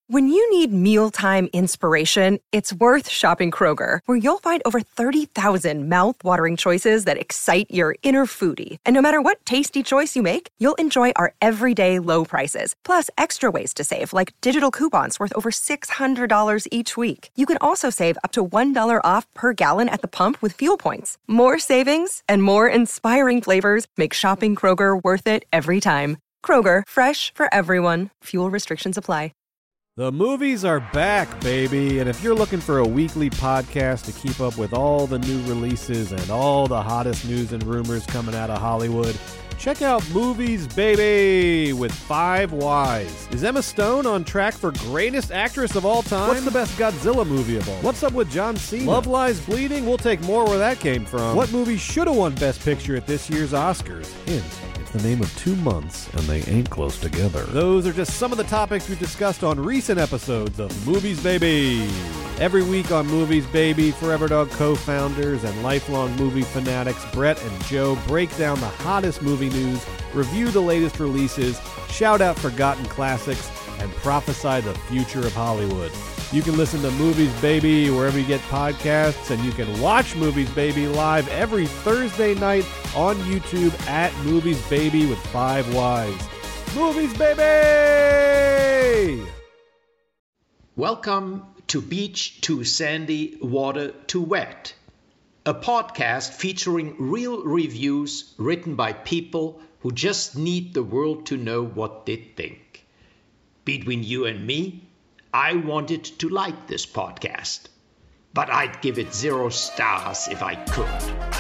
When you need mealtime inspiration, it's worth shopping Kroger, where you'll find over 30,000 mouth-watering choices that excite your inner foodie. And no matter what tasty choice you make, you'll enjoy our everyday low prices, plus extra ways to save, like digital coupons worth over $600 each week. You can also save up to $1 off per gallon at the pump with fuel points. More savings and more inspiring flavors make shopping Kroger worth it every time. Kroger, fresh for everyone. Fuel restrictions apply. The movies are back, baby, and if you're looking for a weekly podcast to keep up with all the new releases and all the hottest news and rumors coming out of Hollywood, check out Movies Baby with 5 Ys. Is Emma Stone on track for greatest actress of all time? What's the best Godzilla movie of all? What's up with John Cena? Love Lies Bleeding? We'll take more where that came from. What movie should have won Best Picture at this year's Oscars? Hint. The name of 2 months, and they ain't close together. Those are just some of the topics we've discussed on recent episodes of Movies Baby. Every week on Movies Baby, Forever Dog co-founders and lifelong movie fanatics Brett and Joe break down the hottest movie news, review the latest releases, shout out forgotten classics, and prophesy the future of Hollywood. You can listen to Movies Baby wherever you get podcasts, and you can watch Movies Baby live every Thursday night on YouTube at Movies Baby with 5 Ys. Movies Baby! Welcome to Beach Too Sandy, Water Too Wet, a podcast featuring real reviews written by people who just need the world to know what they think. Between you and me, I wanted to like this podcast, but I'd give it 0 stars if I could.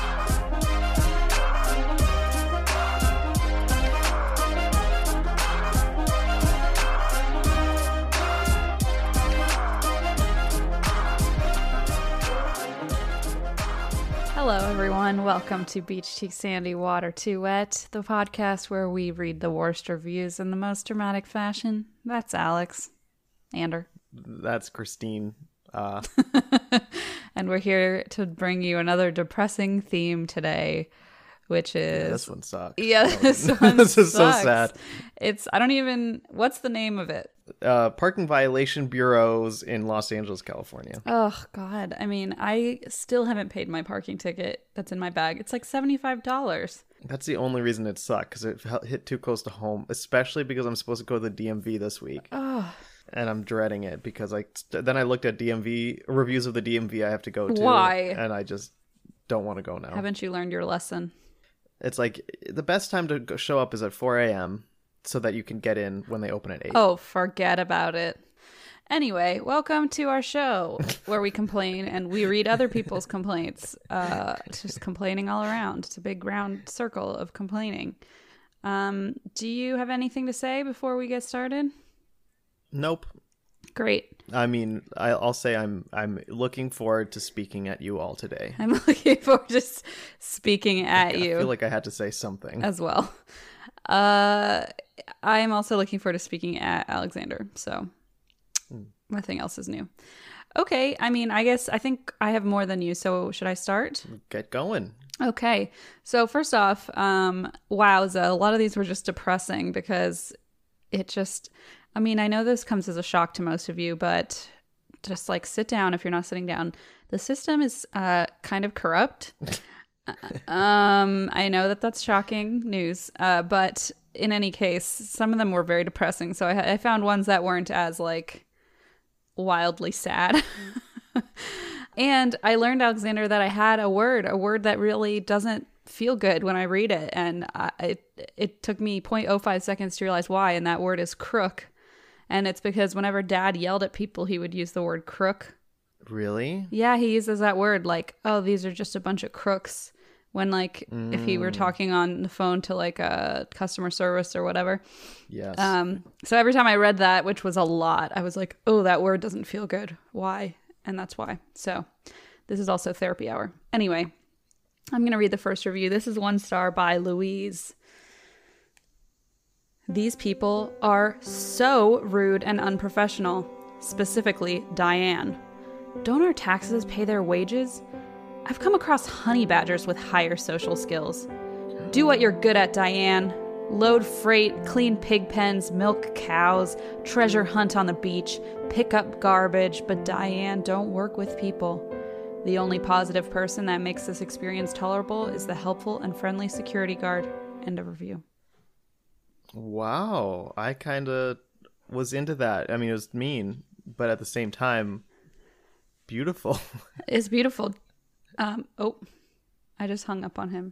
Hello, everyone. Welcome to Beach Too Sandy, Water Too Wet, the podcast where we read the worst reviews in the most dramatic fashion. That's Alex. Ander. That's Christine. And we're here to bring you another depressing theme today, which is... Yeah, this one sucks. Yeah, this one This is sucks. so sad. What's the name of it? Parking violation bureaus in Los Angeles, California. Oh, God. I mean, I still haven't paid my parking ticket that's in my bag. It's like $75. That's the only reason it sucked, because it hit too close to home, especially because I'm supposed to go to the DMV this week. Oh. And I'm dreading it because then I looked at DMV reviews of the DMV I have to go to. Why? And I just don't want to go now. Haven't you learned your lesson? It's like the best time to show up is at 4 a.m. so that you can get in when they open at 8. Oh, forget about it. Anyway, welcome to our show where we complain and we read other people's complaints. Just complaining all around. It's a big round circle of complaining. Do you have anything to say before we get started? Nope. Great. I mean, I'll say I'm looking forward to speaking at you all today. I'm looking forward to speaking at you. I feel like I had to say something as well. I am also looking forward to speaking at Alexander. So nothing else is new. Okay. I mean, I think I have more than you. So should I start? Get going. Okay. So first off, wowza, a lot of these were just depressing because it just... I mean, I know this comes as a shock to most of you, but just like sit down if you're not sitting down. The system is kind of corrupt. I know that's shocking news, but in any case, some of them were very depressing. So I found ones that weren't as like wildly sad. And I learned, Alexander, that I had a word that really doesn't feel good when I read it. And it took me 0.05 seconds to realize why. And that word is crook. And it's because whenever Dad yelled at people, he would use the word crook. Really? Yeah, he uses that word like, oh, these are just a bunch of crooks. When like, if he were talking on the phone to like a customer service or whatever. Yes. So every time I read that, which was a lot, I was like, oh, that word doesn't feel good. Why? And that's why. So this is also therapy hour. Anyway, I'm going to read the first review. This is 1 star by Louise. These people are so rude and unprofessional, specifically Diane. Don't our taxes pay their wages? I've come across honey badgers with higher social skills. Do what you're good at, Diane. Load freight, clean pig pens, milk cows, treasure hunt on the beach, pick up garbage, but Diane, don't work with people. The only positive person that makes this experience tolerable is the helpful and friendly security guard. End of review. Wow, I kind of was into that. I mean, it was mean, but at the same time, beautiful. It's beautiful. Oh, I just hung up on him.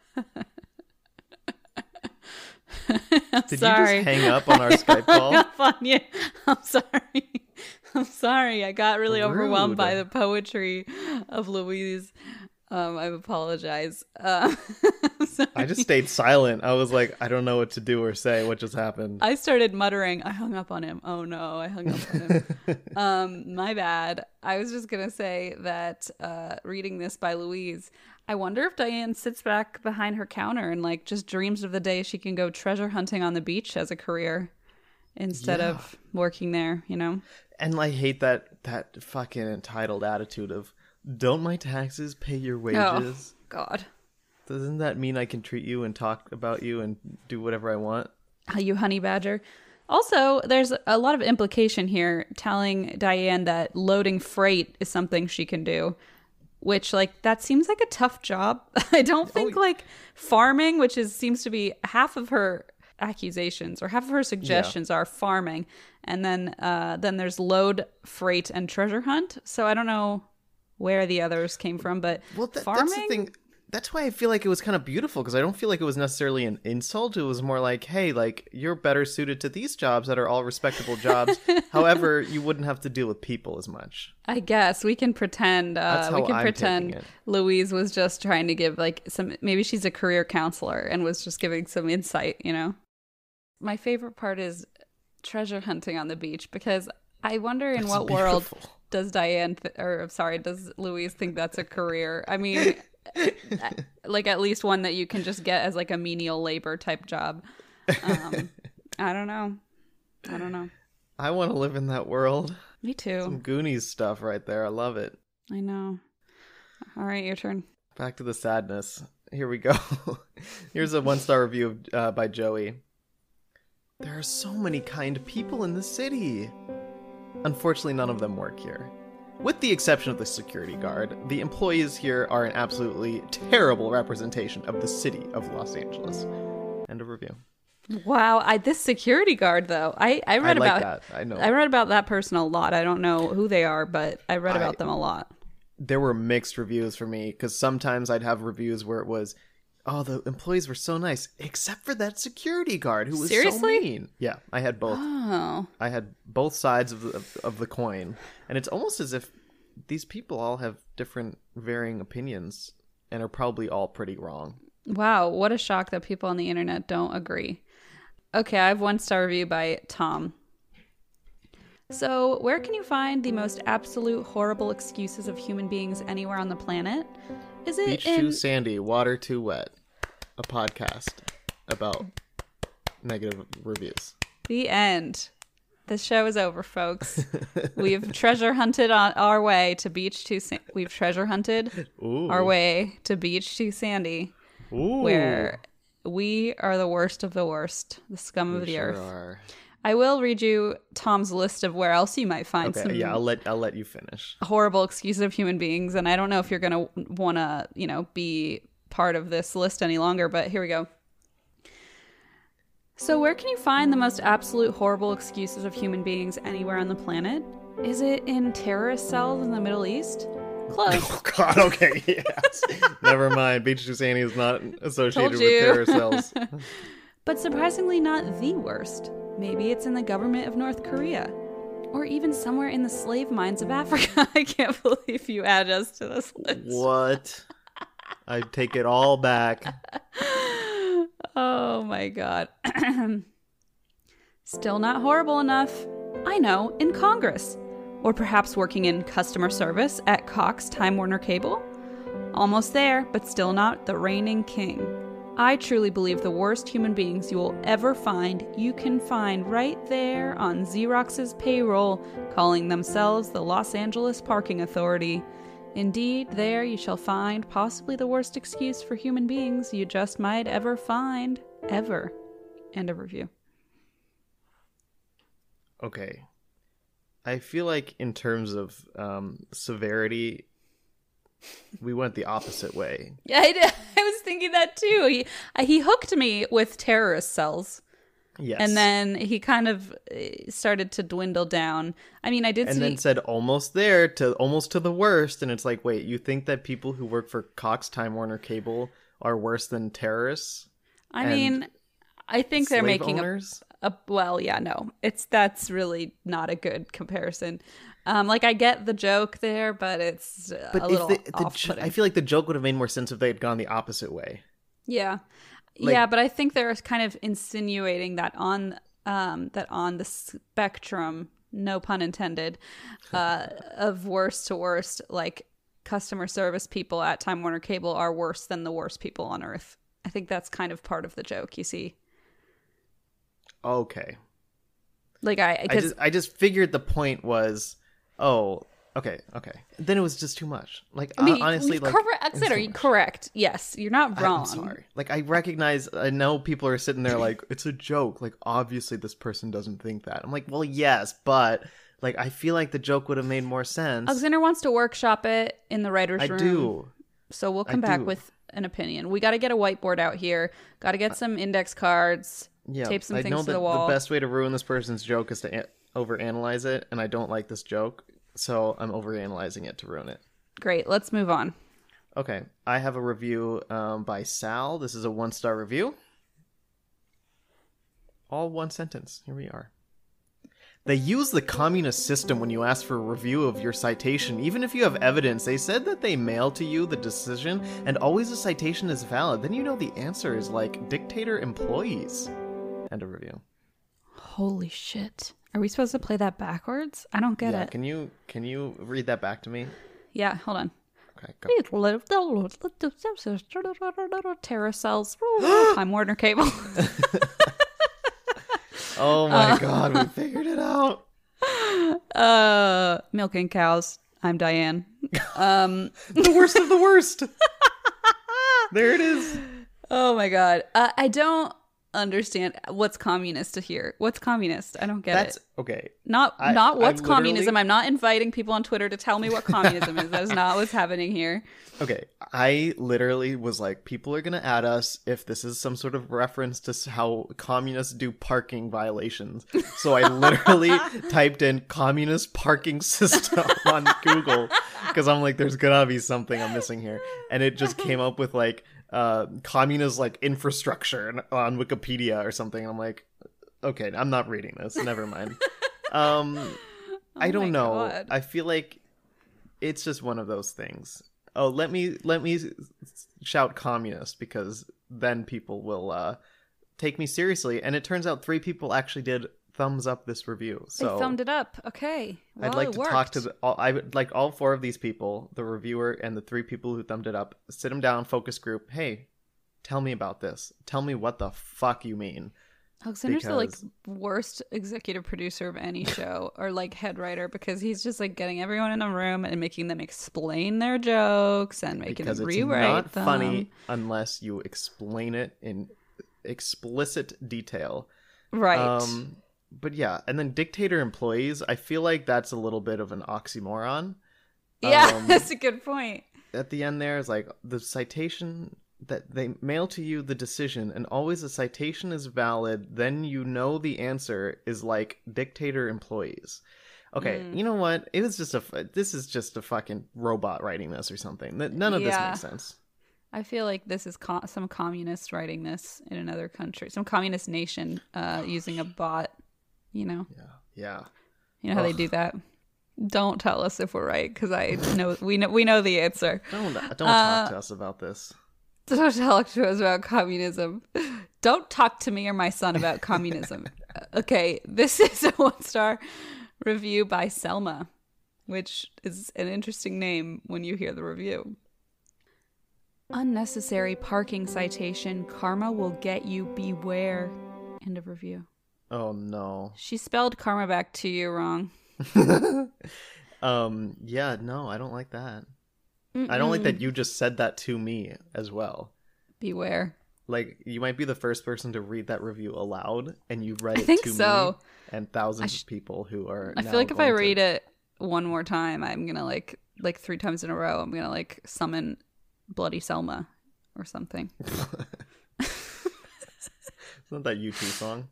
Did sorry. you just hang up on our Skype call? Hung up on you. I'm sorry. I'm sorry. I got really overwhelmed Rude. by the poetry of Louise. I apologize. I just stayed silent. I was like, I don't know what to do or say. What just happened? I started muttering, I hung up on him. Oh no, I hung up on him. My bad. I was just going to say that reading this by Louise, I wonder if Diane sits back behind her counter and like just dreams of the day she can go treasure hunting on the beach as a career instead of working there, you know? And I hate that fucking entitled attitude of, don't my taxes pay your wages? Oh, God. Doesn't that mean I can treat you and talk about you and do whatever I want? You honey badger. Also, there's a lot of implication here telling Diane that loading freight is something she can do, which, like, that seems like a tough job. I don't think, like, farming, which seems to be half of her accusations or half of her suggestions are farming. And then there's load, freight, and treasure hunt. So I don't know where the others came from, but farming? That's the thing. That's why I feel like it was kind of beautiful, because I don't feel like it was necessarily an insult. It was more like, hey, like, you're better suited to these jobs that are all respectable jobs. However, you wouldn't have to deal with people as much. I guess we can pretend. Taking it. Louise was just trying to give like some. Maybe she's a career counselor and was just giving some insight. You know, my favorite part is treasure hunting on the beach, because I wonder in what world does does Louise think that's a career? I mean. Like at least one that you can just get as like a menial labor type job. I don't know. I want to live in that world. Me too. Some Goonies stuff right there. I love it. I know. All right, your turn. Back to the sadness. Here we go. Here's a 1-star review by Joey. There are so many kind people in the city. Unfortunately, none of them work here. With the exception of the security guard, the employees here are an absolutely terrible representation of the city of Los Angeles. End of review. Wow, this security guard though, I read about that. I know. I read about that person a lot. I don't know who they are, but I read about them a lot. There were mixed reviews for me, because sometimes I'd have reviews where it was, oh, the employees were so nice, except for that security guard who was so mean. Yeah, I had both. Oh. I had both sides of the coin. And it's almost as if these people all have different varying opinions and are probably all pretty wrong. Wow, what a shock that people on the internet don't agree. Okay, I have 1-star review by Tom. So, where can you find the most absolute horrible excuses of human beings anywhere on the planet? Is it Beach too sandy, water too wet. A podcast about negative reviews. The end. The show is over, folks. We've treasure hunted on our way to beach too. We've treasure hunted our way to beach too sandy, where we are the worst of the worst, the scum of the earth. Are. I will read you Tom's list of where else you might find some. Yeah, I'll let you finish. Horrible excuses of human beings, and I don't know if you're gonna want to, be part of this list any longer. But here we go. So where can you find the most absolute horrible excuses of human beings anywhere on the planet? Is it in terrorist cells in the Middle East? Close. Oh, God, okay, yes. Never mind. Beach too sandy is not associated with terror cells. But surprisingly not the worst. Maybe it's in the government of North Korea. Or even somewhere in the slave mines of Africa. I can't believe you added us to this list. What? I take it all back. Oh my God. Still not horrible enough. I know, in Congress. Or perhaps working in customer service at Cox Time Warner Cable. Almost there, but still not the reigning king. I truly believe the worst human beings you will ever find, you can find right there on Xerox's payroll, calling themselves the Los Angeles Parking Authority. Indeed, there you shall find possibly the worst excuse for human beings you just might ever find. Ever. End of review. Okay. I feel like in terms of severity, we went the opposite way. Yeah, I was thinking that too. He hooked me with terrorist cells. Yes. And then he kind of started to dwindle down. I mean, I did see... And then said almost there to almost to the worst. And it's like, wait, you think that people who work for Cox Time Warner Cable are worse than terrorists? I mean, I think they're making owners? well, yeah, no. That's really not a good comparison. Like, I get the joke there, but it's a little off-putting. I feel like the joke would have made more sense if they had gone the opposite way. Yeah. Like, yeah, but I think they're kind of insinuating that on the spectrum, no pun intended, of worst to worst, like customer service people at Time Warner Cable are worse than the worst people on Earth. I think that's kind of part of the joke, you see. Okay. Like I just figured the point was, oh, okay. Then it was just too much. Like, I mean, honestly, like, are you correct? Yes, you're not wrong. I'm sorry. Like, I know people are sitting there like, it's a joke. Like, obviously this person doesn't think that. I'm like, well, yes, but like, I feel like the joke would have made more sense. Alexander wants to workshop it in the writer's room. I do. So we'll come back with an opinion. We got to get a whiteboard out here. Got to get some index cards. Yeah, tape some I things know to that the wall. the best way to ruin this person's joke is to overanalyze it, and I don't like this joke, so I'm overanalyzing it to ruin it. Great, let's move on. Okay, I have a review by Sal. This is a 1-star review. All one sentence. Here we are. They use the communist system when you ask for a review of your citation. Even if you have evidence, they said that they mail to you the decision, and always the citation is valid. Then you know the answer is like dictator employees. End of review. Holy shit. Are we supposed to play that backwards? I don't get it. Can you read that back to me? Yeah, hold on. Okay, go. Terror cells. Time Warner Cable. Oh my god, we figured it out. Milking cows. I'm Diane. The worst of the worst. There it is. Oh my god. I don't understand what's communist to here. What's communist? I don't get it. Okay. Not what's communism. I'm not inviting people on Twitter to tell me what communism is. That is not what's happening here. Okay. I literally was like, people are going to add us if this is some sort of reference to how communists do parking violations. So I literally typed in communist parking system on Google because I'm like, there's going to be something I'm missing here. And it just came up with like, communist like infrastructure on Wikipedia or something. I'm like, okay, I'm not reading this. Never mind. I don't know. God. I feel like it's just one of those things. Oh, let me shout communist because then people will take me seriously. And it turns out 3 people actually did thumbs up this review. So they thumbed it up. Okay. Well, I'd like it to worked. talk to I would like all 4 of these people, the reviewer and the 3 people who thumbed it up, sit them down, focus group. Hey, tell me about this. Tell me what the fuck you mean. Alexander's the like worst executive producer of any show or like head writer because he's just like getting everyone in a room and making them explain their jokes and making them rewrite them. It's not funny unless you explain it in explicit detail. Right. But yeah, and then dictator employees, I feel like that's a little bit of an oxymoron. Yeah, that's a good point. At the end there is like the citation that they mail to you the decision, and always the citation is valid, then you know the answer is like dictator employees. Okay, you know what? It was just this is just a fucking robot writing this or something. None of this makes sense. I feel like this is some communist writing this in another country, some communist nation using a bot. You know. Yeah. You know how they do that. Don't tell us if we're right, because I know we know the answer. Don't talk to us about this. Don't talk to us about communism. Don't talk to me or my son about communism. Okay, this is a 1-star review by Selma, which is an interesting name when you hear the review. Unnecessary parking citation. Karma will get you. Beware. End of review. Oh no. She spelled karma back to you wrong. Yeah, no, I don't like that. I don't like that you just said that to me as well. Beware. Like, you might be the first person to read that review aloud, and you read it think to so. me and thousands of people who are. I feel like if I read it one more time, I'm gonna like 3 times in a row, I'm gonna like summon Bloody Selma or something. Isn't that U2 song?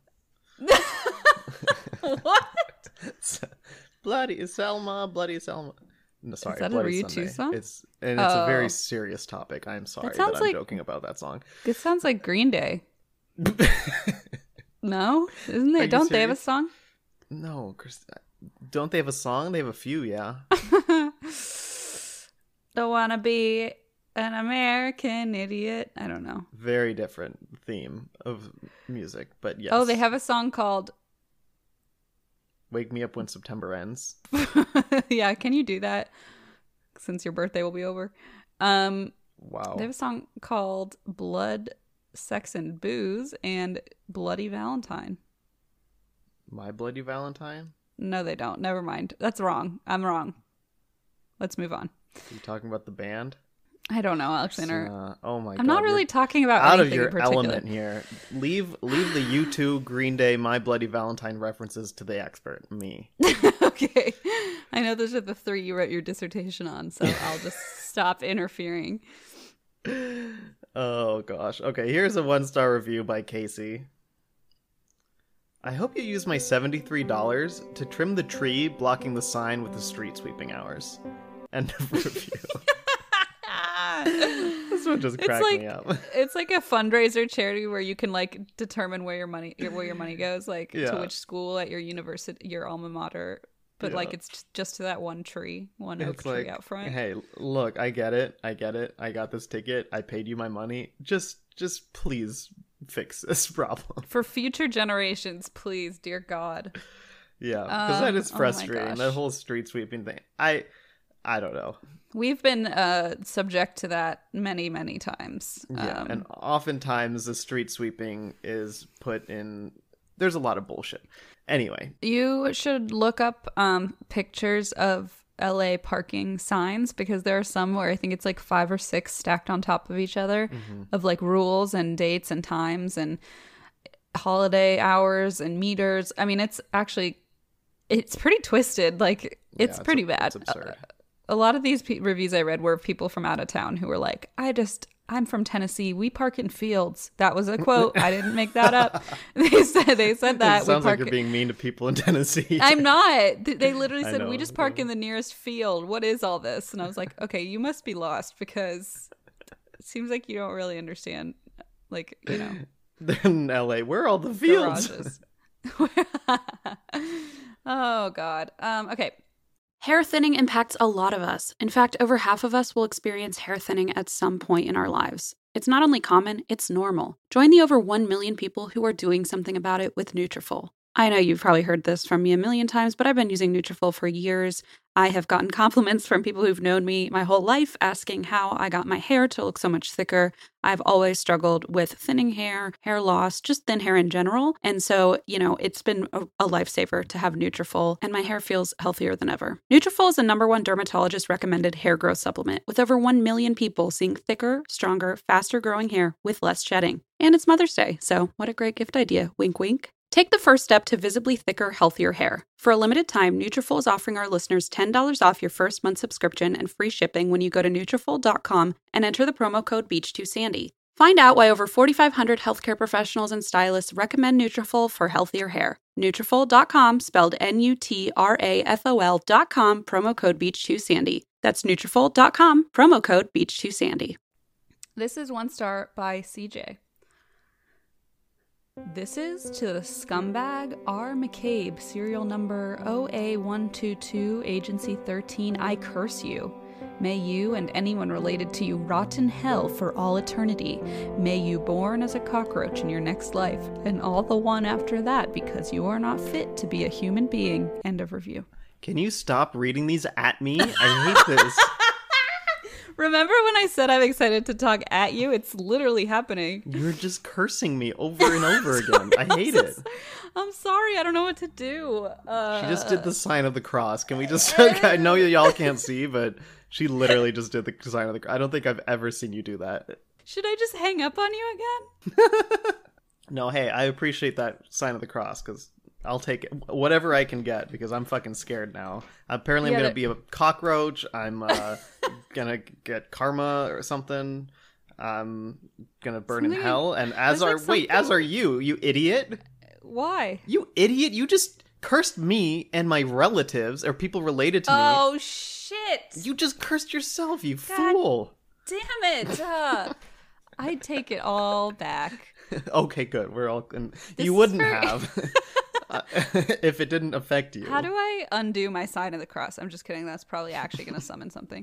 What? Bloody Selma, Bloody Selma. No, sorry, Is that Bloody a U2 Sunday. song? It's a very Oh. serious topic. I'm sorry sounds that I'm like- joking about that song. This sounds like Green Day. No? Isn't Are it? you Don't they have a serious? song? No, Chris, don't they have a song? They have a few, yeah. Don't wanna be an American idiot. I don't know. Very different theme of music, but yes. Oh, they have a song called Wake Me Up When September Ends. Yeah, can you do that? Since your birthday will be over. Wow. They have a song called Blood, Sex, and Booze and Bloody Valentine. My Bloody Valentine? No, they don't. Never mind. That's wrong. I'm wrong. Let's move on. Are you talking about the band? I don't know, Alexander. Oh my god. I'm not really you're talking about out of anything your in particular. element here. Leave the U2, Green Day, My Bloody Valentine references to the expert, me. Okay. I know those are the 3 you wrote your dissertation on, so I'll just stop interfering. Oh gosh. Okay, here's a 1-star review by Casey. I hope you use my $73 to trim the tree blocking the sign with the street sweeping hours. End of review. This one just cracked me up. It's like a fundraiser charity where you can like determine where your money goes, like Yeah. to which school at your university, your alma mater. But like Yeah. it's just to that one tree, one oak It's tree like, out front. hey, look, I get it. I got this ticket. I paid you my money. Just please fix this problem. For future generations, please, dear God. Yeah, because that is oh my frustrating. gosh. That whole street sweeping thing. I don't know. We've been subject to that many, many times. Yeah, and oftentimes the street sweeping is put in. There's a lot of bullshit. Anyway, You should look up pictures of LA parking signs, because there are some where I think it's like 5 or 6 stacked on top of each other of like rules and dates and times and holiday hours and meters. I mean, it's pretty twisted. Like it's yeah, pretty bad. It's absurd. A lot of these reviews I read were people from out of town who were like, I'm from Tennessee. We park in fields. That was a quote. I didn't make that up. They said that. It sounds like you're being mean to people in Tennessee. I'm not. They literally I said, know. we just park in the nearest field. What is all this? And I was like, okay, you must be lost, because it seems like you don't really understand, like, you know, in LA, where are all the fields? garages. Oh, God. Okay. Hair thinning impacts a lot of us. In fact, over half of us will experience hair thinning at some point in our lives. It's not only common, it's normal. Join the over 1 million people who are doing something about it with Nutrafol. I know you've probably heard this from me a million times, but I've been using Nutrafol for years. I have gotten compliments from people who've known me my whole life asking how I got my hair to look so much thicker. I've always struggled with thinning hair, hair loss, just thin hair in general. And so, it's been a lifesaver to have Nutrafol, and my hair feels healthier than ever. Nutrafol is the #1 dermatologist recommended hair growth supplement, with over 1 million people seeing thicker, stronger, faster growing hair with less shedding. And it's Mother's Day, so what a great gift idea. Wink, wink. Take the first step to visibly thicker, healthier hair. For a limited time, Nutrafol is offering our listeners $10 off your first month subscription and free shipping when you go to Nutrafol.com and enter the promo code Beach2Sandy. Find out why over 4,500 healthcare professionals and stylists recommend Nutrafol for healthier hair. Nutrafol.com, spelled Nutrafol.com, promo code Beach2Sandy. That's Nutrafol.com, promo code Beach2Sandy. This is 1 star by CJ. This is to the scumbag R. McCabe, serial number OA122, Agency 13. I curse you. May you and anyone related to you rot in hell for all eternity. May you born as a cockroach in your next life, and all the one after that, because you are not fit to be a human being. End of review. Can you stop reading these at me? I hate this. Remember when I said I'm excited to talk at you? It's literally happening. You're just cursing me over and over again. I hate it. I'm sorry. I don't know what to do. She just did the sign of the cross. Can we just... I know y'all can't see, but she literally just did the sign of the cross. I don't think I've ever seen you do that. Should I just hang up on you again? No, hey, I appreciate that sign of the cross, because I'll take it, whatever I can get, because I'm fucking scared now. Apparently I'm going to be a cockroach. I'm going to get karma or something. I'm going to burn in hell. And as are you idiot. Why? You idiot. You just cursed me and my relatives, or people related to me. Oh, shit. You just cursed yourself, you fool. Damn it. I take it all back. Okay, good. We're all... You wouldn't have if it didn't affect you. How do I undo my sign of the cross? I'm just kidding. That's probably actually going to summon something.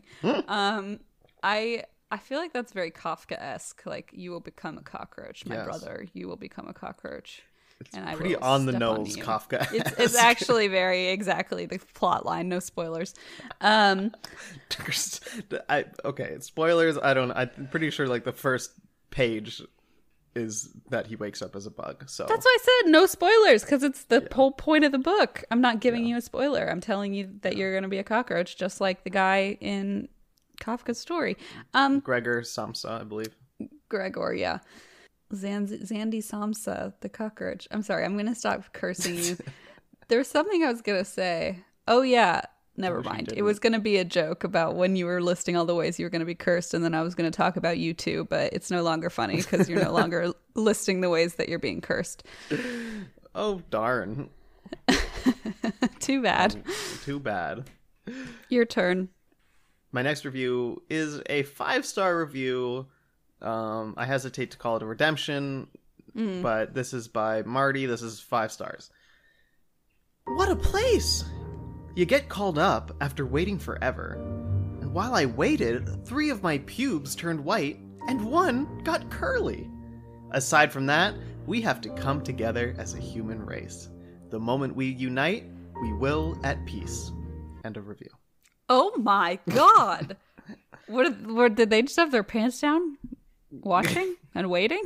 I feel like that's very Kafka-esque. Like, you will become a cockroach, my brother. You will become a cockroach. It's and pretty I will on the step nose, on you. Kafka. It's actually very exactly the plot line. No spoilers. Okay, spoilers. I'm pretty sure like the first page is that he wakes up as a bug. So that's why I said no spoilers, because it's the whole point of the book. I'm not giving you a spoiler. I'm telling you that you're going to be a cockroach, just like the guy in Kafka's story. Gregor Samsa, I believe. Gregor, yeah. Zandy Samsa, the cockroach. I'm sorry, I'm going to stop cursing you. There was something I was going to say. Oh, yeah. Never mind. It was going to be a joke about when you were listing all the ways you were going to be cursed, and then I was going to talk about you too, but it's no longer funny because you're no longer listing the ways that you're being cursed. Oh, darn. Too bad. Too bad. Your turn. My next review is a 5-star review. I hesitate to call it a redemption, but this is by Marty. This is 5 stars. What a place! You get called up after waiting forever. And while I waited, 3 of my pubes turned white, and 1 got curly. Aside from that, we have to come together as a human race. The moment we unite, we will at peace. End of review. Oh my god! What did they just have their pants down? Watching and waiting?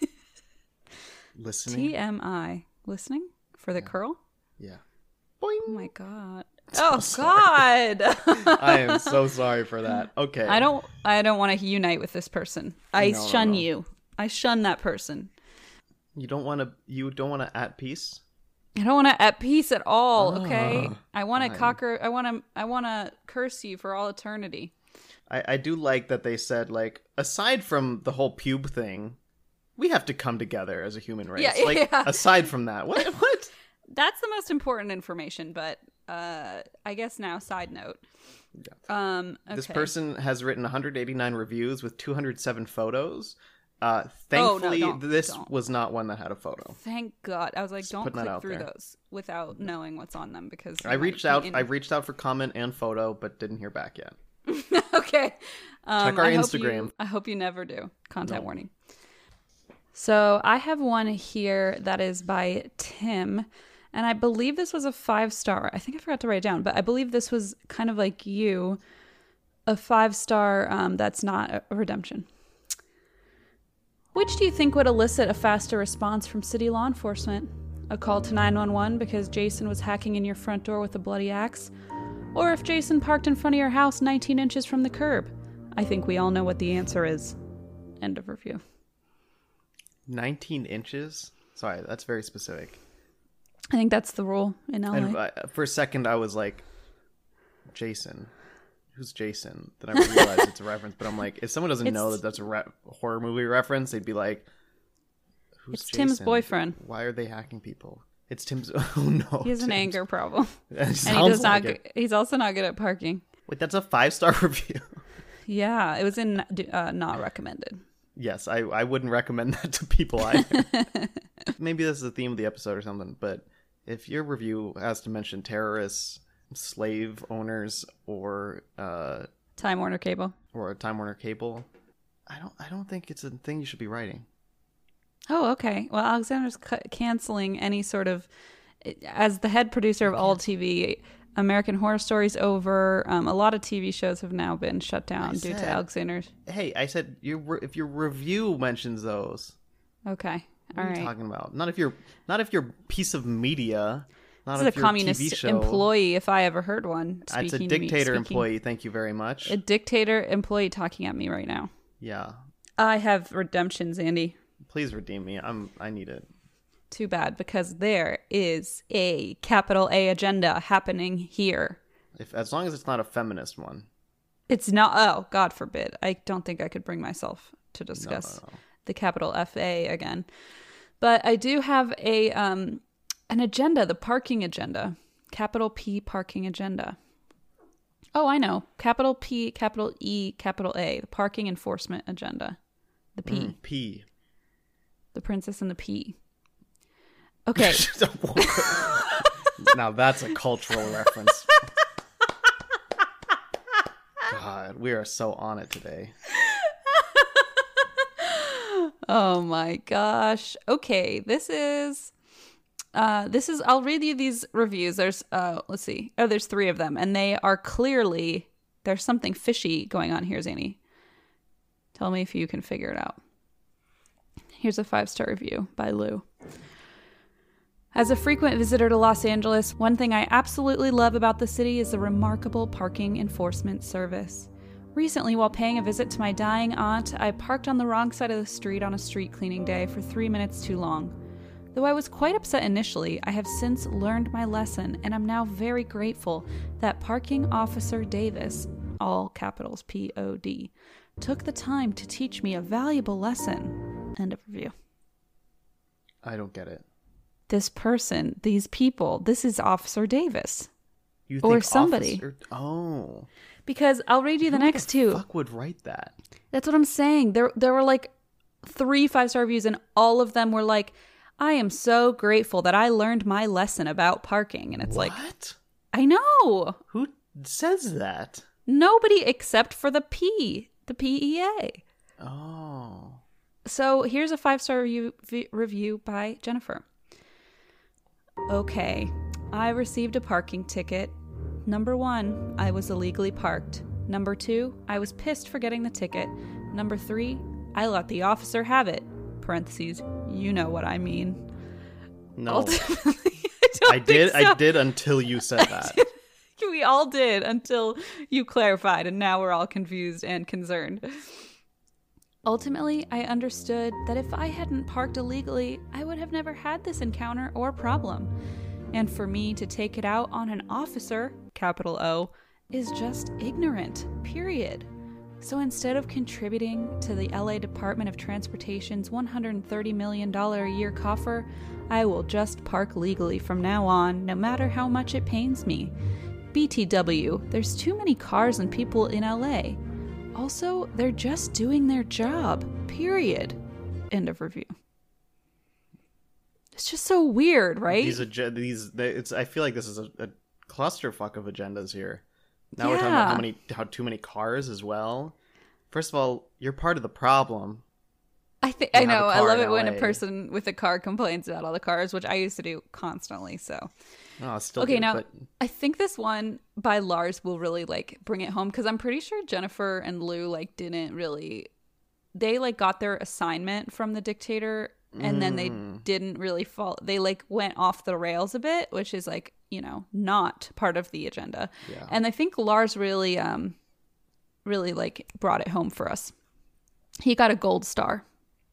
Listening. TMI. Listening for the curl? Yeah. Boing. Oh my god. God. I am so sorry for that. Okay. I don't want to unite with this person. I shun you. I shun that person. You don't want to at peace? I don't want to at peace at all, okay? I want to I want to curse you for all eternity. I do like that they said, like, aside from the whole pube thing, we have to come together as a human race. Aside from that, what? That's the most important information, but I guess now, side note. Yeah. Okay. This person has written 189 reviews with 207 photos. Thankfully, this was not one that had a photo. Thank God. I was like, don't click through those without knowing what's on them, because I reached out for comment and photo, but didn't hear back yet. Okay. Check our Instagram. I hope you never do. Content warning. So I have one here that is by Tim, and I believe this was a 5-star. I think I forgot to write it down, but I believe this was kind of like you, a 5-star that's not a redemption. Which do you think would elicit a faster response from city law enforcement? A call to 911 because Jason was hacking in your front door with a bloody axe? Or if Jason parked in front of your house 19 inches from the curb? I think we all know what the answer is. End of review. 19 inches? Sorry, that's very specific. I think that's the rule in LA. And for a second, I was like, Jason. Who's Jason? Then I realized it's a reference, but I'm like, if someone doesn't know that that's a horror movie reference, they'd be like, who's Jason? Tim's boyfriend. Why are they hacking people? It's Tim's. Oh no. He has an anger problem. And he's also not good at parking. Wait, that's a 5-star review. Yeah, it was in not recommended. Yes, I wouldn't recommend that to people either. Maybe this is the theme of the episode or something, but if your review has to mention terrorists, slave owners, or Time Warner Cable, I don't think it's a thing you should be writing. Oh, okay. Well, Alexander's canceling any sort of, as the head producer of all TV, American Horror Story's over. A lot of TV shows have now been shut down due to Alexander's. Hey, I said if your review mentions those. Okay. What are you talking about? Not if you're piece of media. Not this if is a you're communist TV show. employee, if I ever heard one. It's a dictator employee. Thank you very much. A dictator employee talking at me right now. Yeah. I have redemptions, Andy. Please redeem me. I need it. Too bad, because there is a capital A agenda happening here. As long as it's not a feminist one. It's not. Oh, God forbid. I don't think I could bring myself to discuss the capital FA again. But I do have an agenda, the parking agenda. Capital P parking agenda. Oh, I know. Capital P, capital E, capital A. The parking enforcement agenda. The P. P. The Princess and the P. Okay. Now that's a cultural reference. God, we are so on it today. Oh my gosh. Okay, this is I'll read you these reviews. There's let's see. Oh, there's 3 of them, and they are clearly, there's something fishy going on here, Zany. Tell me if you can figure it out. Here's a 5-star review by Lou. As a frequent visitor to Los Angeles, one thing I absolutely love about the city is the remarkable parking enforcement service. Recently, while paying a visit to my dying aunt, I parked on the wrong side of the street on a street cleaning day for 3 minutes too long. Though I was quite upset initially, I have since learned my lesson, and I'm now very grateful that Parking Officer Davis, all capitals P-O-D, took the time to teach me a valuable lesson. End of review. I don't get it. This person, these people, this is Officer Davis. You think or somebody. Oh. Because I'll read you the next 2. Who the fuck would write that? That's what I'm saying. There were like 3 5-star reviews, and all of them were like, I am so grateful that I learned my lesson about parking. And it's what? Like, I know. Who says that? Nobody except for the P, the PEA. Oh. So here's a 5-star review by Jennifer. Okay, I received a parking ticket. Number 1, I was illegally parked. Number 2, I was pissed for getting the ticket. Number 3, I let the officer have it. Parentheses, you know what I mean. No. Ultimately, I did until you said that. We all did until you clarified, and now we're all confused and concerned. Ultimately, I understood that if I hadn't parked illegally, I would have never had this encounter or problem. And for me to take it out on an officer, capital O, is just ignorant, period. So instead of contributing to the LA Department of Transportation's $130 million a year coffer, I will just park legally from now on, no matter how much it pains me. BTW, there's too many cars and people in LA. Also, they're just doing their job, period. End of review. It's just so weird, right? I feel like this is a clusterfuck of agendas here. Now we're talking about how too many cars as well. First of all, you're part of the problem. I know. I love it when a person with a car complains about all the cars, which I used to do constantly. So, I think this one by Lars will really like bring it home, because I'm pretty sure Jennifer and Lou like didn't really. They like got their assignment from the dictator, and then they didn't really fall. They like went off the rails a bit, which is like, not part of the agenda. Yeah. And I think Lars really like brought it home for us. He got a gold star.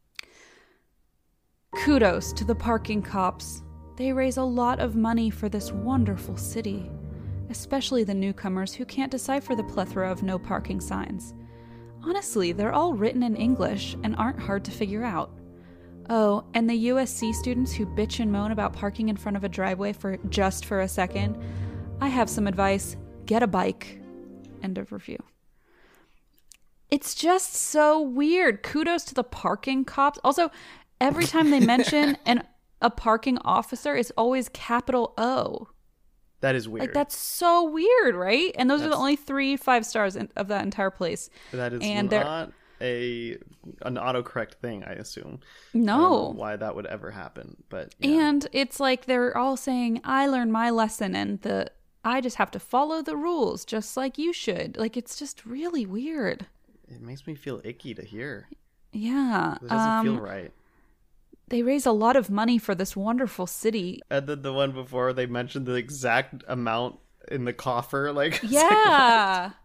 Kudos to the parking cops. They raise a lot of money for this wonderful city, especially the newcomers who can't decipher the plethora of no parking signs. Honestly, they're all written in English and aren't hard to figure out. Oh, and the USC students who bitch and moan about parking in front of a driveway for a second, I have some advice. Get a bike. End of review. It's just so weird. Kudos to the parking cops. Also, every time they mention a parking officer, it's always capital O. That is weird. Like, that's so weird, right? And those are the only 3 5 stars of that entire place. That is not an autocorrect thing, I assume. No. I don't know why that would ever happen, but yeah. And it's like they're all saying, I learned my lesson, and I just have to follow the rules just like you should. Like, it's just really weird. It makes me feel icky to hear. Yeah. It doesn't feel right. They raise a lot of money for this wonderful city. And then the one before, they mentioned the exact amount in the coffer. Like, yeah.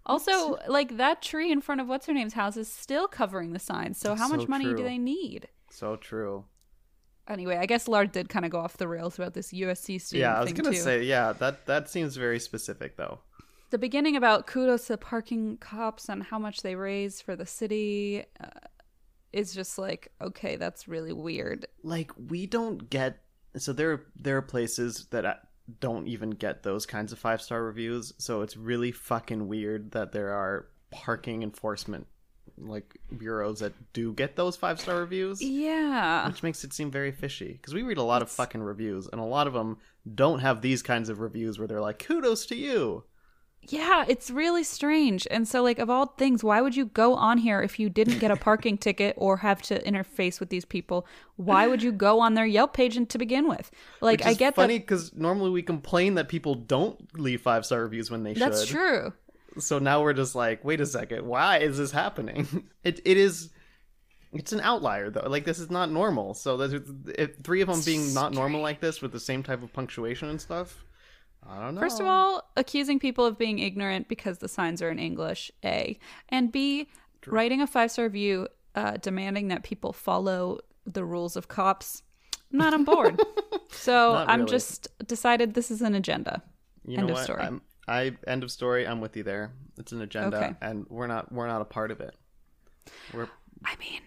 Also, like, that tree in front of what's-her-name's house is still covering the signs. So how much money do they need? So true. Anyway, I guess Lard did kind of go off the rails about this USC student Yeah, I was thing, going to too. say, yeah, that seems very specific, though. The beginning about kudos to parking cops and how much they raise for the city is just like, okay, that's really weird. Like, we don't get... So there are places that don't even get those kinds of 5-star reviews, so it's really fucking weird that there are parking enforcement like bureaus that do get those 5-star reviews. Yeah. Which makes it seem very fishy. Because we read a lot of fucking reviews, and a lot of them don't have these kinds of reviews where they're like, kudos to you. Yeah, it's really strange. And so, like, of all things, why would you go on here if you didn't get a parking ticket or have to interface with these people? Why would you go on their Yelp page to begin with? Like, Which is I get funny because normally we complain that people don't leave 5-star reviews when they should. That's true. So now we're just like, wait a second, why is this happening? It's an outlier though. Like, this is not normal. So if 3 of them being not normal like this with the same type of punctuation and stuff, I don't know. First of all, accusing people of being ignorant because the signs are in English, A. And B, writing a 5-star review demanding that people follow the rules of cops. I'm not on board. So I'm really. just decided this is an agenda. You End know of what? story. End of story. I'm with you there. It's an agenda, Okay. and we're not a part of it. I mean,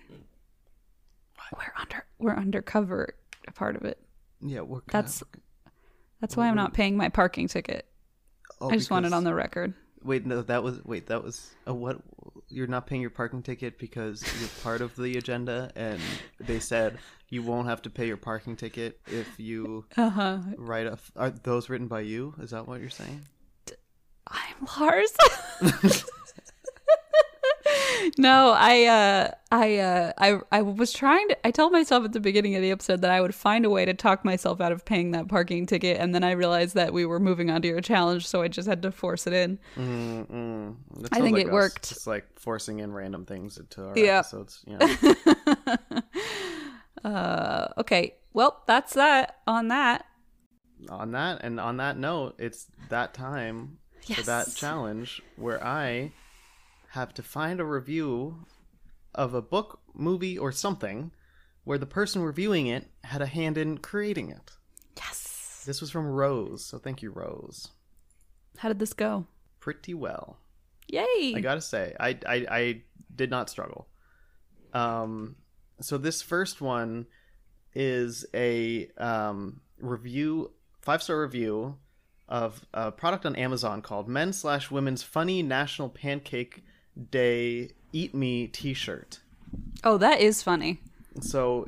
we're undercover a part of it. Yeah, we're That's why I'm not paying my parking ticket. I just want it on the record. Wait, no, that was what? You're not paying your parking ticket because you're part of the agenda, and they said you won't have to pay your parking ticket if you write a. Are those written by you? Is that what you're saying? I'm Lars. No, I was trying to. I told myself at the beginning of the episode that I would find a way to talk myself out of paying that parking ticket, and then I realized that we were moving on to your challenge, so I just had to force it in. I think it worked. Just like forcing in random things into our Yeah. episodes. You know. Okay, well, that's that. On that, On that note, it's that time for that challenge where I have to find a review of a book, movie, or something where the person reviewing it had a hand in creating it. yes. This was from Rose, so thank you, Rose. How did this go? Pretty well. Yay! I gotta say, I did not struggle. So this first one is a review, 5-star review of a product on Amazon called Men/Women's Funny National Pancake Day Eat Me t-shirt. Oh, that is funny. So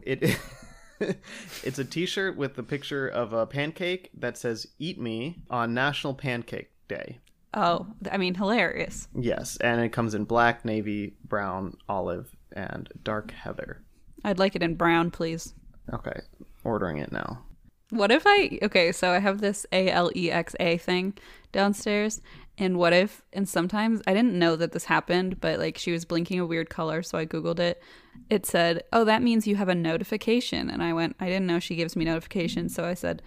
it's a t-shirt with the picture of a pancake that says "Eat Me" on National Pancake Day. Oh, I mean, hilarious. Yes, and it comes in black, navy, brown, olive, and dark heather. I'd like it in brown, please. Okay, ordering it now. What if okay, so I have this Alexa thing downstairs, and what if, and sometimes, I didn't know that this happened, but like she was blinking a weird color, so I Googled it. It said, oh, that means you have a notification. And I went, I didn't know she gives me notifications, so I said,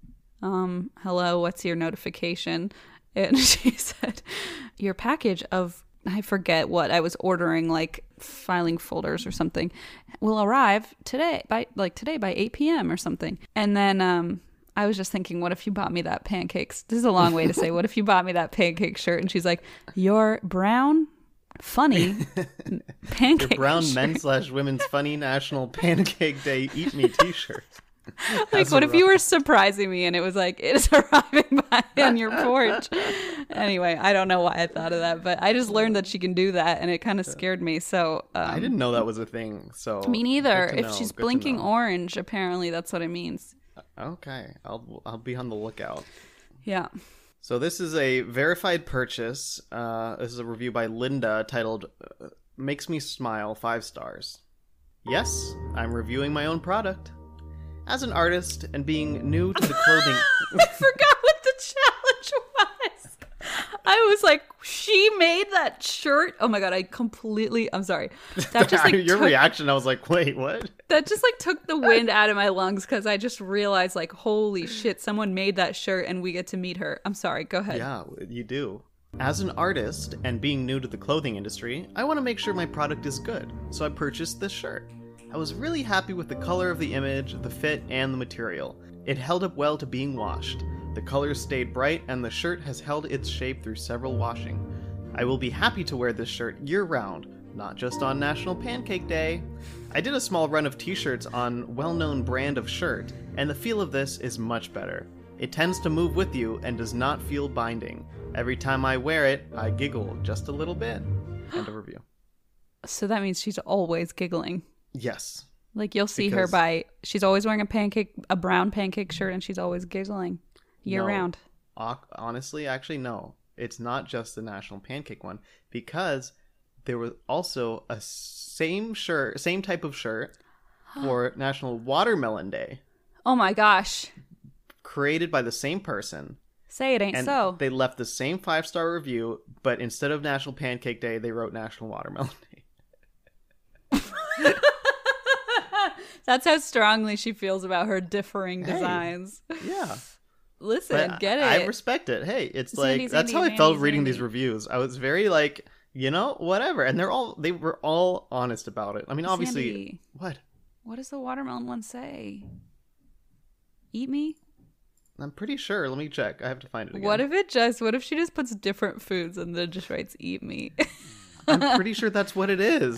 hello, what's your notification? And she said, your package of, I forget what I was ordering, like filing folders or something, will arrive today by 8 p.m. or something. And then I was just thinking, what if you bought me that pancakes? This is a long way to say, what if you bought me that pancake shirt? And she's like, your brown, funny pancake Your brown shirt. Men/Women's Funny National Pancake Day Eat Me t-shirt. Like, what if you were surprising me and it was like, it is arriving by on your porch? Anyway, I don't know why I thought of that, but I just learned that she can do that, and it kind of scared me. So I didn't know that was a thing. So me neither. good to If know, she's good to blinking know. orange, apparently that's what it means. Okay, I'll be on the lookout. Yeah. So this is a verified purchase. This is a review by Linda titled "Makes Me Smile 5 stars." Yes, I'm reviewing my own product. As an artist and being new to the clothing... I forgot what the challenge was. I was like, she made that shirt. Oh my god, I'm sorry. That just like Your reaction, I was like, wait, what? That just like took the wind out of my lungs because I just realized, like, holy shit, someone made that shirt and we get to meet her. I'm sorry, go ahead. Yeah, you do. As an artist and being new to the clothing industry, I want to make sure my product is good, so I purchased this shirt. I was really happy with the color of the image, the fit, and the material. It held up well to being washed. The colors stayed bright, and the shirt has held its shape through several washing. I will be happy to wear this shirt year-round, not just on National Pancake Day. I did a small run of t-shirts on well-known brand of shirt, and the feel of this is much better. It tends to move with you and does not feel binding. Every time I wear it, I giggle just a little bit. End of review. So that means she's always giggling. Yes. Like you'll see her she's always wearing a brown pancake shirt, and she's always giggling year round. Honestly, actually, no. It's not just the National Pancake one, because there was also a same type of shirt for National Watermelon Day. Oh my gosh. Created by the same person. Say it ain't and so. They left the same 5-star review, but instead of National Pancake Day, they wrote National Watermelon Day. That's how strongly she feels about her differing designs. Yeah. Listen, but get it. I respect it. Hey, it's Sandy, that's how I felt reading these reviews. I was very like, whatever. And they were all honest about it. I mean, obviously, Sandy, what? What does the watermelon one say? Eat me? I'm pretty sure. Let me check. I have to find it again. What if she just puts different foods and then just writes eat me? I'm pretty sure that's what it is.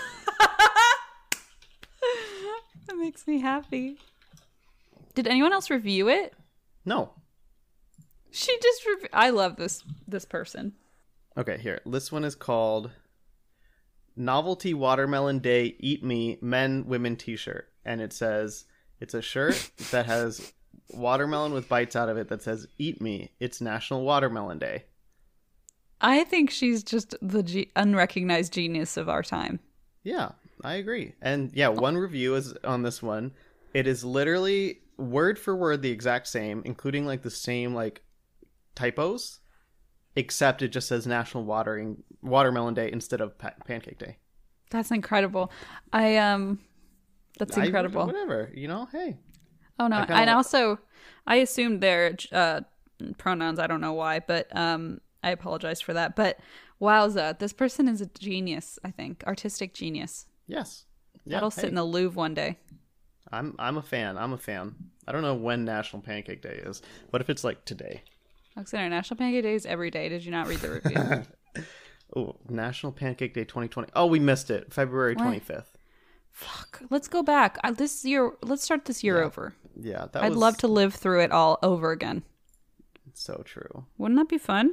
That makes me happy. Did anyone else review it? No. She just I love this person. Okay, here. This one is called Novelty Watermelon Day Eat Me Men Women T-shirt, and it says it's a shirt that has watermelon with bites out of it that says eat me. It's National Watermelon Day. I think she's just the unrecognized genius of our time. Yeah, I agree. And yeah, one review is on this one. It is literally word for word the exact same, including like the same like typos, except it just says National Watermelon Day instead of Pancake Day. That's incredible. That's incredible. Whatever, hey. Oh no, and also I assumed their pronouns. I don't know why, but I apologize for that. But wowza, this person is a genius. I think artistic genius. Yes, yeah, that'll sit in the Louvre one day. I'm a fan. I don't know when National Pancake Day is. What if it's like today? Alexander, National Pancake Day is every day. Did you not read the review? Oh, National Pancake Day 2020. Oh, we missed it. February 25th. Fuck. Let's go back. This year. Let's start this year over. Yeah, I'd love to live through it all over again. So true. Wouldn't that be fun?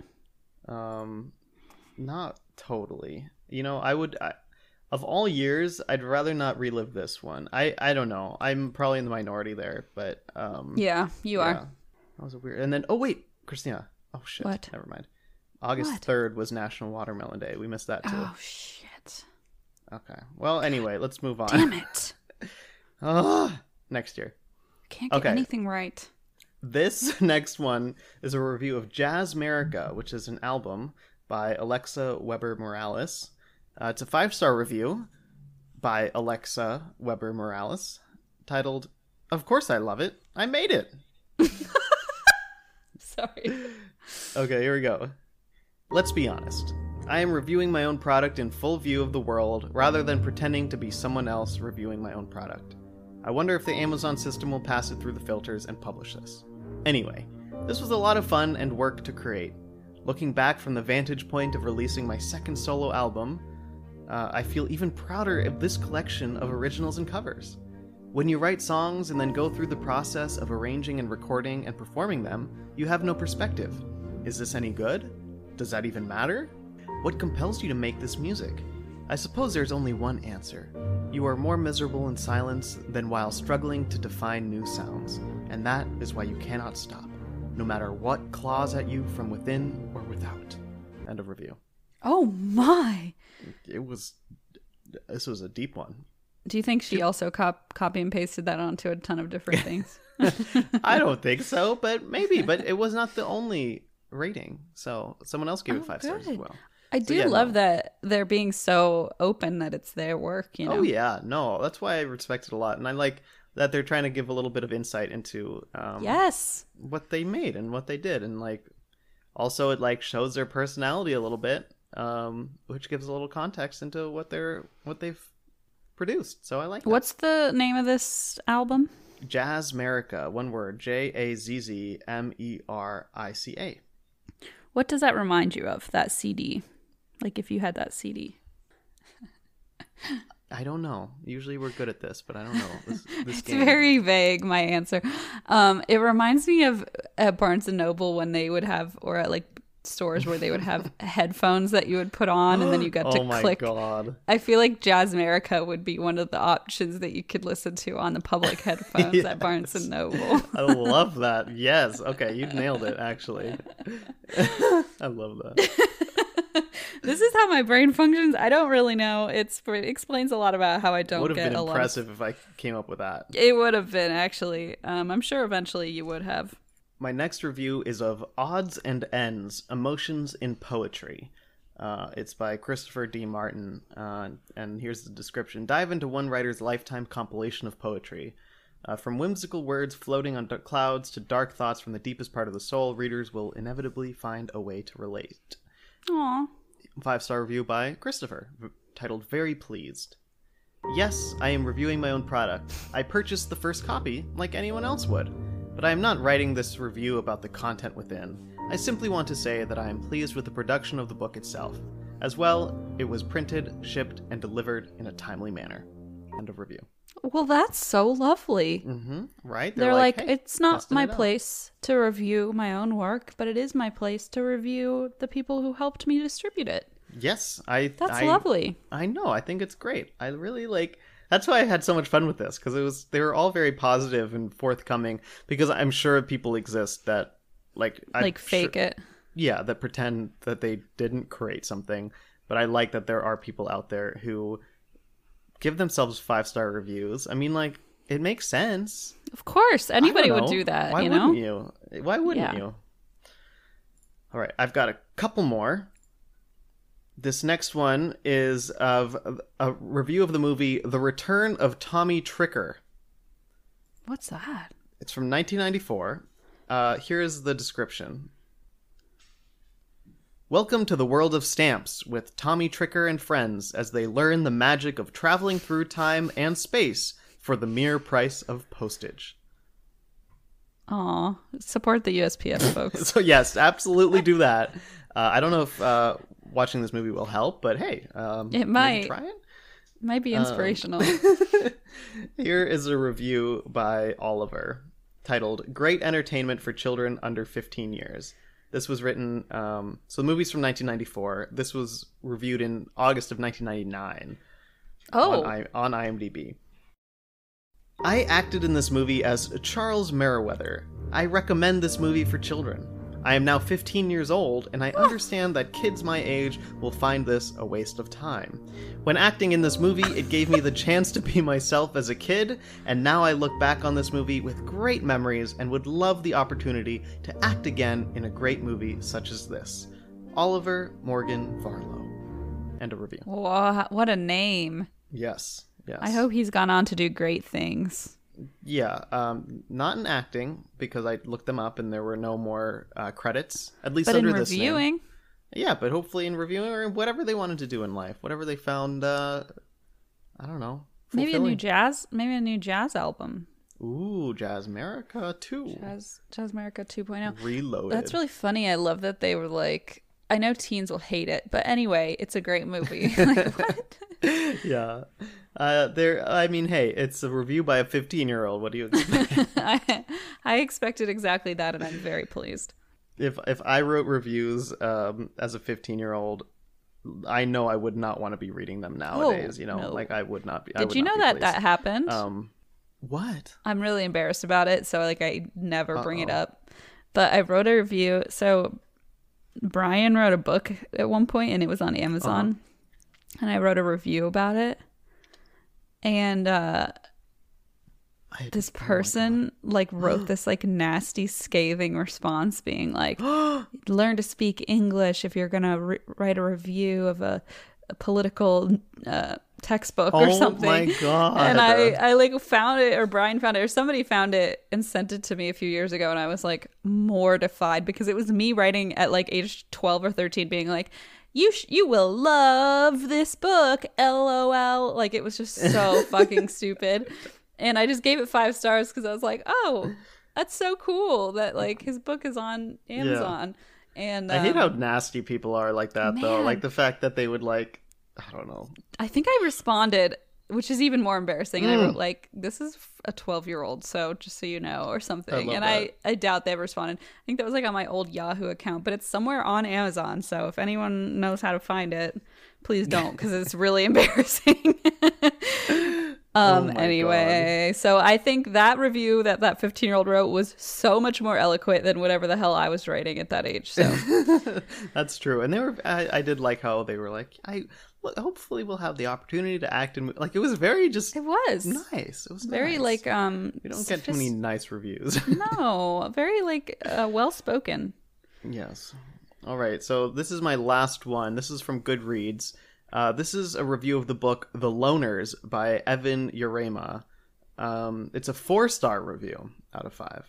Not totally. Of all years, I'd rather not relive this one. I don't know. I'm probably in the minority there, but yeah, you are. That was a weird. And then wait, Christina. Oh shit. What? Never mind. August 3rd was National Watermelon Day. We missed that too. Oh shit. Okay. Well, anyway, let's move on. Damn it. Next year. Can't get anything right. This next one is a review of Jazzmerica, which is an album by Alexa Weber Morales. It's a 5-star review by Alexa Weber Morales titled, "Of course I love it. I made it." Sorry. Okay, here we go. Let's be honest. I am reviewing my own product in full view of the world rather than pretending to be someone else reviewing my own product. I wonder if the Amazon system will pass it through the filters and publish this. Anyway, this was a lot of fun and work to create. Looking back from the vantage point of releasing my second solo album, I feel even prouder of this collection of originals and covers. When you write songs and then go through the process of arranging and recording and performing them, you have no perspective. Is this any good? Does that even matter? What compels you to make this music? I suppose there's only one answer. You are more miserable in silence than while struggling to define new sounds, and that is why you cannot stop, no matter what claws at you from within or without. End of review. Oh my! This was a deep one. Do you think she also copy and pasted that onto a ton of different things? I don't think so, but maybe. But it was not the only rating, so someone else gave it 5 stars as well. I do love that they're being so open that it's their work, Oh yeah, no, that's why I respect it a lot, and I like that they're trying to give a little bit of insight into yes, what they made and what they did, and like Also, it like shows their personality a little bit, which gives a little context into what they've produced. So I like that. What's the name of this album? Jazzmerica, one word, Jazzmerica. What does that remind you of, that CD? Like if you had that CD. I don't know. Usually we're good at this, but I don't know. This It's game. very vague, my answer. It reminds me of at Barnes & Noble when they would have, or at like stores where they would have headphones that you would put on and then you got to click. Oh my God. I feel like Jazzmerica would be one of the options that you could listen to on the public headphones Yes. at Barnes & Noble. I love that. Yes. Okay, you nailed it, actually. I love that. This is how my brain functions. I don't really know. It explains a lot about how I don't Would have get been a lot. impressive if I came up with that. It would have been, actually. I'm sure eventually you would have. My next review is of Odds and Ends, Emotions in Poetry. It's by Christopher D. Martin, and here's the description. Dive into one writer's lifetime compilation of poetry. From whimsical words floating on clouds to dark thoughts from the deepest part of the soul, readers will inevitably find a way to relate. Aw. 5-star review by Christopher, titled Very Pleased. Yes, I am reviewing my own product. I purchased the first copy, like anyone else would. But I am not writing this review about the content within. I simply want to say that I am pleased with the production of the book itself. As well, it was printed, shipped, and delivered in a timely manner. End of review. Well, that's so lovely. Mm-hmm. Right? They're like, "Hey, it's not testing my it out." place to review my own work, but it is my place to review the people who helped me distribute it. Yes, That's lovely. I know. I think it's great. I really like. That's why I had so much fun with this, because they were all very positive and forthcoming. Because I'm sure people exist that fake it. Yeah, that pretend that they didn't create something. But I like that there are people out there who give themselves 5-star reviews. I mean, like, it makes sense. Of course, anybody I don't would know. do that. Why you know? wouldn't you? Why wouldn't Yeah. you? All right, I've got a couple more. This next one is of a review of the movie The Return of Tommy Tricker. What's that? It's from 1994. Here's the description. Welcome to the world of stamps with Tommy Tricker and friends as they learn the magic of traveling through time and space for the mere price of postage. Aw, support the USPS, folks. So yes, absolutely do that. I don't know if watching this movie will help, but hey, It maybe might. try it. Might be inspirational. Here is a review by Oliver titled Great Entertainment for Children Under 15 Years. This was written, so the movie's from 1994. This was reviewed in August of 1999 on IMDb. I acted in this movie as Charles Merriweather. I recommend this movie for children. I am now 15 years old, and I understand that kids my age will find this a waste of time. When acting in this movie, it gave me the chance to be myself as a kid, and now I look back on this movie with great memories and would love the opportunity to act again in a great movie such as this. Oliver Morgan Varlow. And a review. Wow, what a name. Yes, yes. I hope he's gone on to do great things. Yeah, not in acting, because I looked them up and there were no more credits, at least But in under this name. reviewing, Yeah, but hopefully in reviewing or whatever they wanted to do in life, whatever they found, I don't know, maybe a new fulfilling. jazz album. Ooh, Jazzmerica 2. Jazzmerica 2.0. Reloaded. That's really funny. I love that they were like, I know teens will hate it, but anyway, it's a great movie. Like, what? Yeah. I mean, hey, it's a review by a 15-year-old. What do you expect? I expected exactly that, and I'm very pleased. If I wrote reviews as a 15-year-old, I know I would not want to be reading them nowadays. no. Like I would not be. Did you know that that happened? What? I'm really embarrassed about it, so like I never bring it up. But I wrote a review. So Brian wrote a book at one point, and it was on Amazon. And I wrote a review about it. And this person like wrote this like nasty, scathing response, being like, "Learn to speak English if you're gonna write a review of a political textbook or something. Oh my god. And I like found it, or Brian found it, or somebody found it and sent it to me a few years ago, and I was like mortified because it was me writing at like age 12 or 13 being like, you will love this book, LOL. Like, it was just so fucking stupid. And I just gave it 5 stars because I was like, oh, that's so cool that like his book is on Amazon. Yeah. And I hate how nasty people are like that, though. Like the fact that they would like, I don't know. I think I responded, which is even more embarrassing. And I wrote like, this is a 12-year-old, so just so you know, or something. And I doubt they responded. I think that was like on my old Yahoo account, but it's somewhere on Amazon. So if anyone knows how to find it, please don't, because it's really embarrassing. Anyway, God. So I think that review that 15-year-old wrote was so much more eloquent than whatever the hell I was writing at that age. So that's true. And they were, I did like how they were like, hopefully we'll have the opportunity to act in, like, it was very just, it was nice. It was very nice. like, we don't get too many nice reviews. No, very like well spoken. Yes. All right. So this is my last one. This is from Goodreads. This is a review of the book The Loners by Evan Urema. It's a 4-star review out of 5.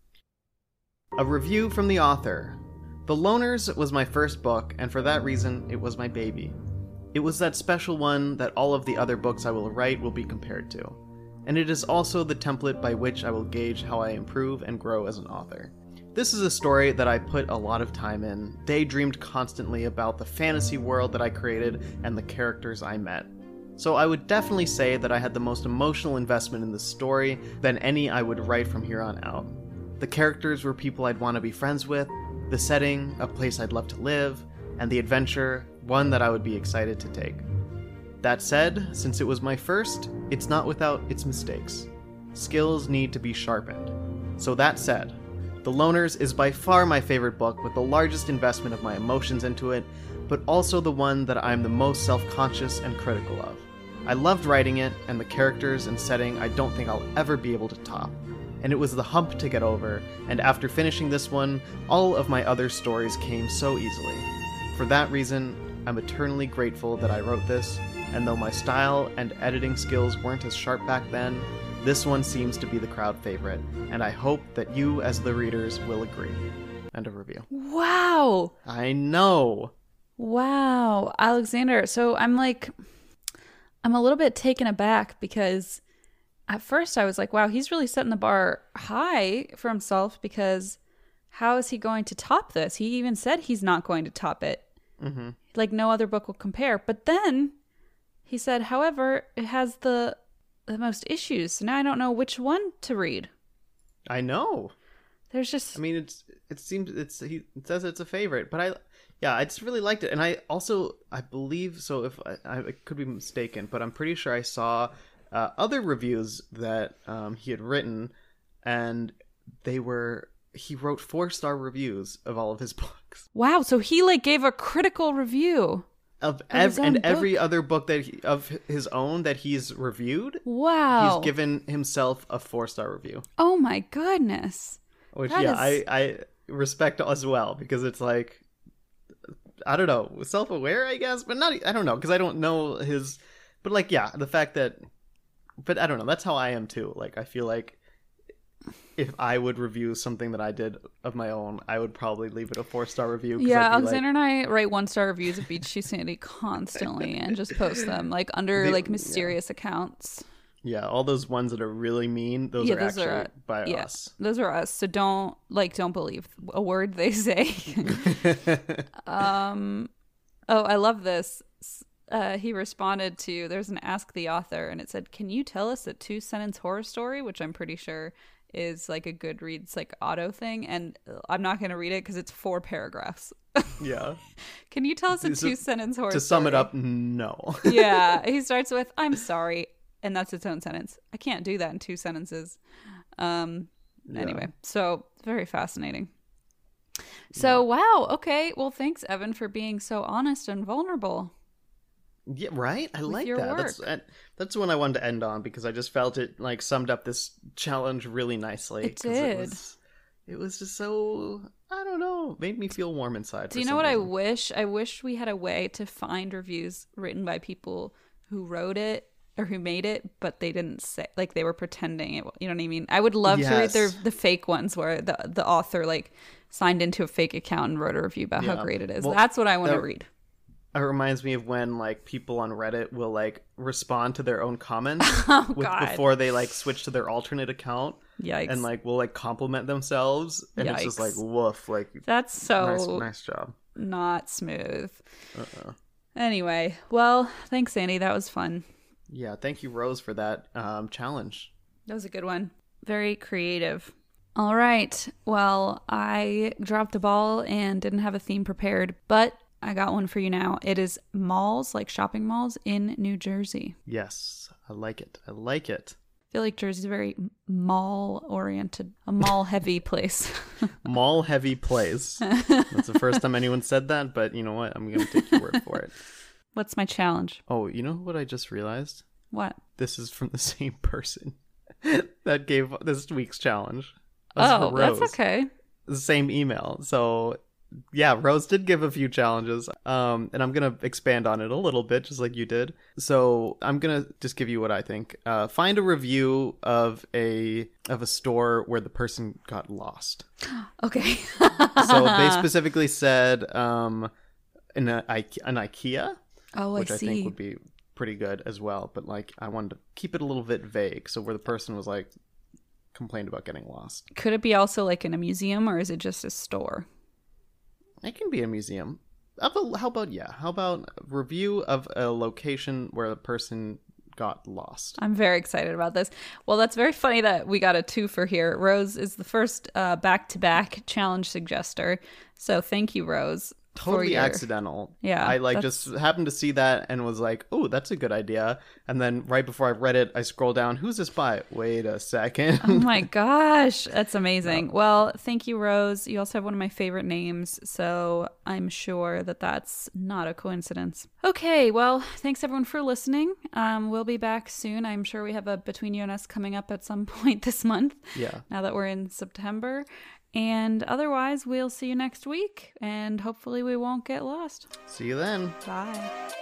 A review from the author. The Loners was my first book, and for that reason, it was my baby. It was that special one that all of the other books I will write will be compared to. And it is also the template by which I will gauge how I improve and grow as an author. This is a story that I put a lot of time in, daydreamed constantly about the fantasy world that I created and the characters I met. So I would definitely say that I had the most emotional investment in this story than any I would write from here on out. The characters were people I'd want to be friends with, the setting, a place I'd love to live, and the adventure, one that I would be excited to take. That said, since it was my first, it's not without its mistakes. Skills need to be sharpened. So that said, The Loners is by far my favorite book with the largest investment of my emotions into it, but also the one that I'm the most self-conscious and critical of. I loved writing it, and the characters and setting I don't think I'll ever be able to top. And it was the hump to get over, and after finishing this one, all of my other stories came so easily. For that reason, I'm eternally grateful that I wrote this, and though my style and editing skills weren't as sharp back then, this one seems to be the crowd favorite, and I hope that you as the readers will agree. End of review. Wow! I know! Wow. Alexander, so I'm a little bit taken aback because at first I was like, wow, he's really setting the bar high for himself because how is he going to top this? He even said he's not going to top it. Mm-hmm. Like no other book will compare. But then he said, however, it has the most issues. So now I don't know which one to read. I know. There's just, I mean, it says it's a favorite, but I just really liked it. And I believe, so if I could be mistaken, but I'm pretty sure I saw other reviews that he had written, and he wrote 4-star reviews of all of his books. Wow. So he gave a critical review of every other book of his own that he's reviewed. Wow. He's given himself a 4-star review. Oh my goodness. Which I respect as well, because it's like, I don't know, self-aware, I guess, but not, I don't know, because I don't know his, but the fact that, but I don't know, that's how I am too. I feel like if I would review something that I did of my own, I would probably leave it a 4-star review. Yeah, Alexander and I write 1-star reviews of Beach Too Sandy constantly and just post them under mysterious accounts. Yeah, all those ones that are really mean, those are actually by us. Those are us. So don't believe a word they say. I love this. He responded to, there's an Ask the Author, and it said, can you tell us a 2-sentence horror story? Which I'm pretty sure is a Goodreads auto thing, and I'm not going to read it because it's 4 paragraphs. Yeah. Can you tell us a 2-sentence horror story? To sum it up, no. Yeah. He starts with, I'm sorry, and that's its own sentence. I can't do that in 2 sentences. Anyway, so very fascinating. So, wow. Okay. Well, thanks, Evan, for being so honest and vulnerable. Yeah, right? I like that. Work. That's the one I wanted to end on, because I just felt it summed up this challenge really nicely. It did. It was just so, I don't know, made me feel warm inside. Do you know what I wish? I wish we had a way to find reviews written by people who wrote it or who made it, but they didn't say, like, they were pretending it. You know what I mean? I would love to read the fake ones where the author like signed into a fake account and wrote a review about how great it is. Well, that's what I want to read. It reminds me of when like people on Reddit will like respond to their own comments before they like switch to their alternate account. Yikes. And like will like compliment themselves, and it's just like woof. Like that's so nice job. Not smooth. Anyway, well, thanks, Andy. That was fun. Yeah, thank you, Rose, for that challenge. That was a good one. Very creative. All right. Well, I dropped the ball and didn't have a theme prepared, but I got one for you now. It is malls, like shopping malls in New Jersey. Yes, I like it. I like it. I feel like Jersey's a very mall-oriented, a mall-heavy place. Mall-heavy place. That's the first time anyone said that, but you know what? I'm going to take your word for it. What's my challenge? Oh, you know what I just realized? What? This is from the same person that gave this week's challenge. Oh, that's okay. The same email. So, yeah, Rose did give a few challenges, and I'm going to expand on it a little bit, just like you did. So I'm going to just give you what I think. Find a review of a store where the person got lost. Okay. So they specifically said an IKEA, which I think would be pretty good as well. But like, I wanted to keep it a little bit vague. So where the person was like, complained about getting lost. Could it be also like in a museum, or is it just a store? It can be a museum. How about a review of a location where the person got lost? I'm very excited about this. Well, that's very funny that we got a twofer here. Rose is the first back-to-back challenge suggester. So thank you, Rose. Totally accidental. Yeah. I just happened to see that and was like, oh, that's a good idea. And then right before I read it, I scroll down. Who's this by? Wait a second. Oh my gosh. That's amazing. Yeah. Well, thank you, Rose. You also have one of my favorite names. So I'm sure that that's not a coincidence. Okay. Well, thanks everyone for listening. We'll be back soon. I'm sure we have a Between You and Us coming up at some point this month. Yeah. Now that we're in September. And otherwise, we'll see you next week, and hopefully we won't get lost. See you then. Bye.